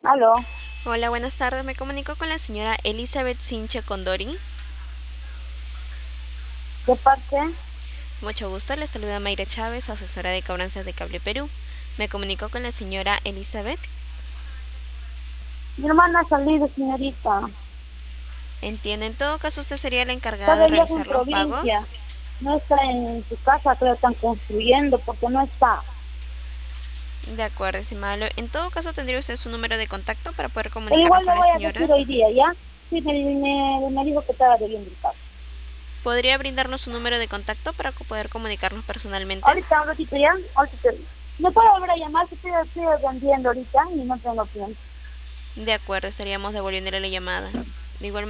Aló, Hola, buenas tardes. Me comunico con la señora Elizabeth Sinche Condori. de parte, Mucho gusto. Le saluda Mayra Chávez, asesora de cobranzas de Cable Perú. Me comunico con la señora Elizabeth. mi hermana ha salido, señorita. Entiende, en todo caso usted sería la Está encargada de de viaje en realizar los provincia. pagos. No está en su casa, creo que están construyendo porque no está. De acuerdo, estimado. En todo caso tendría usted su número de contacto para poder Pero comunicarnos igual le con la voy a señora. decir hoy día, ¿ya? Sí, me dijo que estaba debiendo el caso. ¿Podría brindarnos su número de contacto para poder comunicarnos personalmente? Ahorita, un ratito ya, ahorita ¿me puede volver a llamar? Si estoy vendiendo ahorita y no tengo tiempo. De acuerdo, estaríamos devolviéndole la llamada. De igual